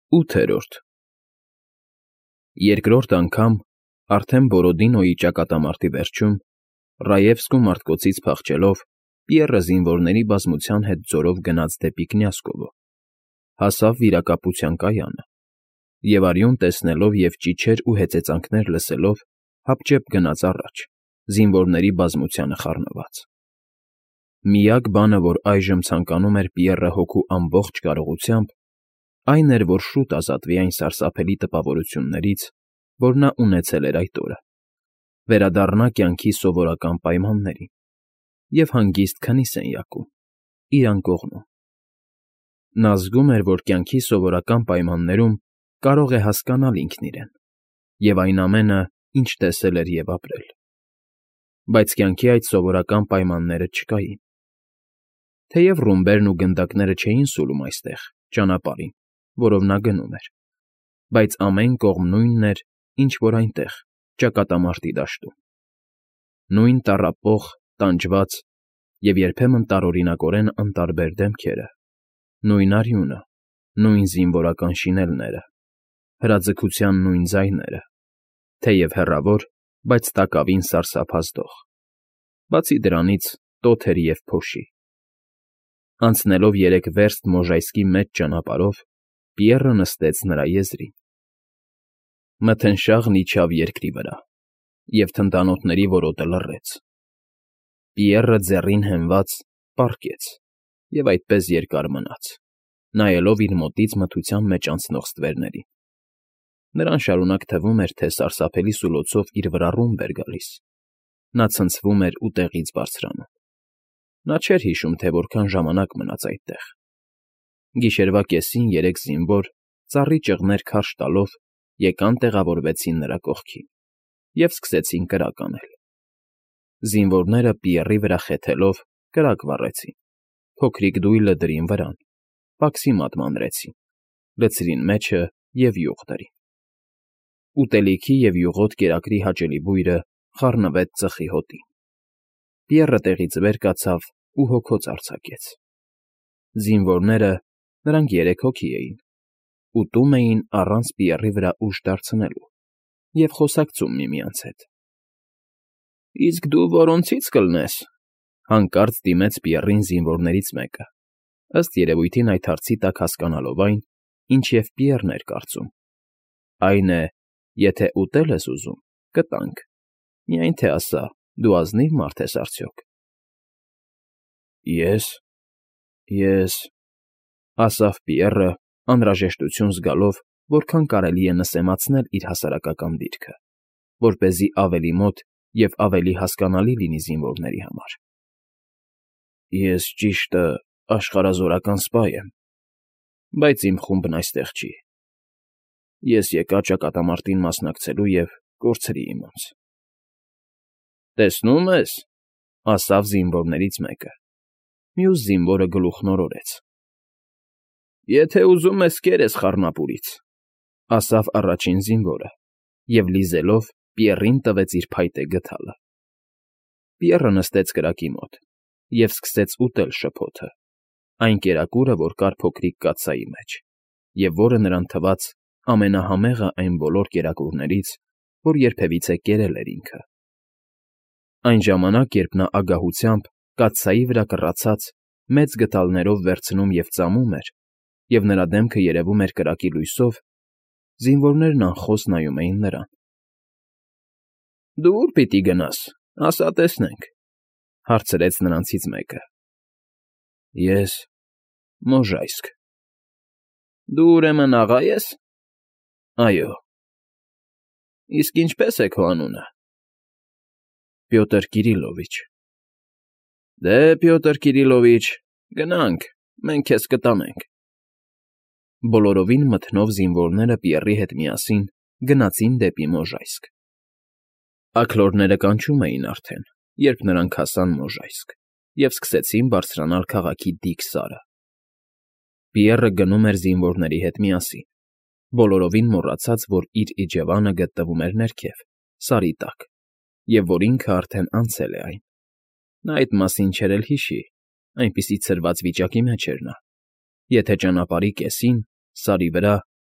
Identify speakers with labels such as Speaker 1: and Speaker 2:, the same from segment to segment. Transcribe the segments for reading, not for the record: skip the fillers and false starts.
Speaker 1: 8-րդ Երկրորդ անգամ, արդեն Բորոդինոյի ճակատամարտի վերջում, Ռաևսկու մարտկոցից փախչելով, Պիեռը զինվորների բազմության հետ ձորով գնաց դեպի Կնյազկովը, հասավ վիրակապության կայանը և արյուն տեսնելով և ճիչեր ու հեծեծանքներ լսելով, հապճեպ գնաց առաջ, զինվորների բազմությանը խառնված։ Միակ բանը, որ այժմ ցանկանում էր Պիեռը հոգու ամբողջ կարողությամբ, այն էր, որ շուտ ազատվի այն սարսափելի տպավորություններից, որ նա ունեցել էր այդ օրը, վերադառնա կյանքի սովորական պայմաններին և հանգիստ քնի սենյակում, իր անկողնում։ Նա զգում էր, որ կյանքի սովորական պայմաններում կարող է հասկանալ ինքն իրեն և այն ամենը, ինչ տեսել էր և ապրել։ Բայց կյանքի այդ սովորական պայմանները չկային։ Թեև ռումբերն ու գնդակները չէին սուլում այստեղ, ճանապարհին, որով նա գնում էր, բայց ամեն կողմ նույնն էր, ինչ որ այնտեղ, ճակատամարտի դաշտում։ Նույն տառապող, տանջված և երբեմն տարօրինակորեն անտարբեր դեմքերը, նույն արյունը, նույն զինվորական շինելները, հրաձգության նույն ձայները, թեև հեռավոր, բայց տակավին սարսափազդող, բացի դրանից տոթերի և փոշի։ Անցնելով 3 վերստ Մոժայսկի մեծ ճանապարհով, Պիեռը նստեց նրա եզրին։ Մթնշաղն իջավ երկրի վրա, և թնդանոթների որոտը լռեց։ Պիեռը ձեռին հենված, պառկեց և այդպես երկար մնաց, նայելով իր մոտից մթության մեջ անցնող ստվերներին։ Նրան շարունակ թվում էր, թե սարսափելի սուլոցով իր վրա ռումբ էր գալիս։ Նա ցնցվում էր ու տեղից բարձրանում։ Նա չէր հիշում, թե որքան ժամանակ մնաց այդտեղ։ Գիշերվա կեսին 3 զինվոր, ծառի ճղներ քարշ տալով, եկան տեղավորվեցին նրա կողքին և սկսեցին կրակ անել։ Զինվորները, Պիեռի վրա խեթելով, կրակ վառեցին, փոքրիկ դույլը դրին վրան, պաքսի մատ մանրեցին, լցրին մեջը և յուղ դրին։ Ուտելիքի և յուղոտ կերակրի հաճելի բույրը խառնվեց ծխի հոտին։ Պիեռը տեղից վեր կացավ ու հոգոց արձակեց։ Զինվորները, նրանք 3 հոգի էին, ուտում էին առանց Պիեռի վրա ուժ դարձնելու և խոսակցում միմյանց հետ։ ֊ Իսկ դու որոնցի՞ց կլնես,֊ հանկարծ դիմեց Պիեռին զինվորներից մեկը, ըստ երևույթին այդ հարցի տակ հասկանալով այն, ինչ և Պիեռն էր կարծում. այն է, եթե ուտել ես ուզում, կտանք, միայն թե ասա, դու ազնի՞վ մարդ ես արդյոք։ Ես,֊ ասավ Պիեռը, անհրաժեշտություն զգալով, որքան կարելի է նսեմացնել իր հասարակական դիրքը, որպեսզի ավելի մոտ և ավելի հասկանալի լինի զինվորների համար։ Ես ճիշտը աշխարհազորական սպա եմ, բայց իմ խումբն այստեղ չի։ Ես եկա ճակատամարտին մասնակցելու և կորցրի իմոնց։ ֊ Տեսնում ես,֊ ասավ զինվորներից մեկը։ Մյուս զինվորը գլուխն օրորեց։ ֊ Եթե ուզում ես, կեր ես խառնապուրից,֊ ասավ առաջին զինվորը և, լիզելով, Պիեռին տվեց իր փայտե գդալը։ Պիեռը նստեց կրակի մոտ և սկսեց ուտել շփոթը, այն կերակուրը, որ կար փոքրիկ կաթսայի մեջ, և որը նրան թվաց ամենահամեղը այն բոլոր կերակուրներից, որ երբևիցե կերել էր ինքը։ Այն ժամանակ, երբ նա ագահությամբ, կաթսայի վրա կռացած, մեծ գդալներով վերցնում և ծամում էր, և նրա դեմքը երևում էր կրակի լույսով, զինվորներն անխոս նայում էին նրան։ ֊ Դու ո՞ւր պիտի գնաս, ասա տեսնենք,֊ հարցրեց նրանցից մեկը։ ֊ Ես՝ Մոժայսկ։ ֊ Դու, ուրեմն, աղա ես։ ֊ Այո։ ֊ Իսկ ինչպե՞ս է քո անունը։ ֊ Պյոտր Կիրիլովիչ։ ֊ Դե, Պյոտր Կիրիլովիչ, գնանք, մենք քեզ կտանենք։ Բոլորովին մթնով զինվորները Պիեռի հետ միասին գնացին դեպի Մոժայսկ։ Աքլորները կանչում էին արդեն, երբ նրանք հասան Մոժայսկ և սկսեցին բարձրանալ քաղաքի դիք սարը։ Պիեռը գնում էր զինվորների հետ միասին, բոլորովին մոռացած, որ իր իջևանը գտնվում էր ներքև, սարի տակ, և որ ինքը արդեն անցել է այն։ Նա այդ մասին չէր էլ հիշի, այնպիսի ցրված վիճակի մեջ էր նա, եթե ճանապարհի կեսին, սարի վրա,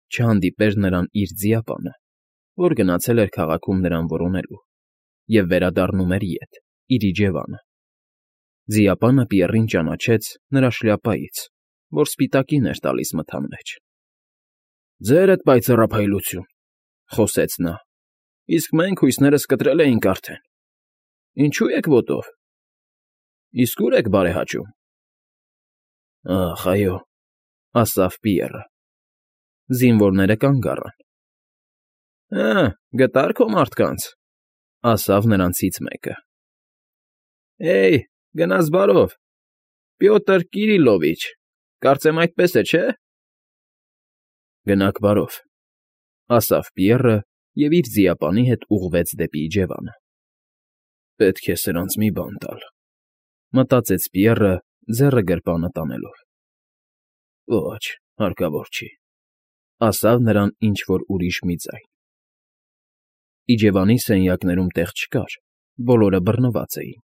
Speaker 1: չհանդիպեր նրան իր ձիապանը, որ գնացել էր քաղաքում նրան որոնելու, և վերադառնում էր ետ, իր իջևանը։ Ձիապանը Պիեռին ճանաչեց նրա շլյապայից, որ սպիտակին էր տալիս մթան մեջ։ ֊ Ձերդ պայծառափայլություն,֊ խոսեց նա,֊ իսկ մենք հույսներս կտրել էինք արդեն։ Ինչո՞ւ եք ոտով։ Իսկ ո՞ւր եք բարեհաճում։ ֊ Ախ, այո,֊ ասաց Պիեռը։ Զինվորները կանգ առան։ ֊ Գտա՞ր քո մարդկանց,֊ ասաց նրանցից մեկը։ ֊ Հեյ, գնաս բարով, Պյոտր Կիրիլովիչ, կարծեմ այդպես է, չէ՞։ ֊ Գնաք բարով,֊ ասաց Պիեռը և իր ձիապանի հետ ուղղվեց դեպի իջևանը։ «Պետք է սրանց մի բան տալ,֊ մտածեց Պիեռը, ձեռը գրպանը տանելով։ Ոչ, հարկավոր չի,֊ ասավ նրան ինչ֊որ ուրիշ մի ձայն։ Իջևանի սենյակներում տեղ չկար, բոլորը բռնված էին։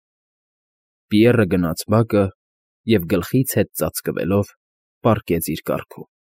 Speaker 1: Պիեռը գնաց բակը և, գլխից հետ ծածկվելով, պառկեց իր կառքում։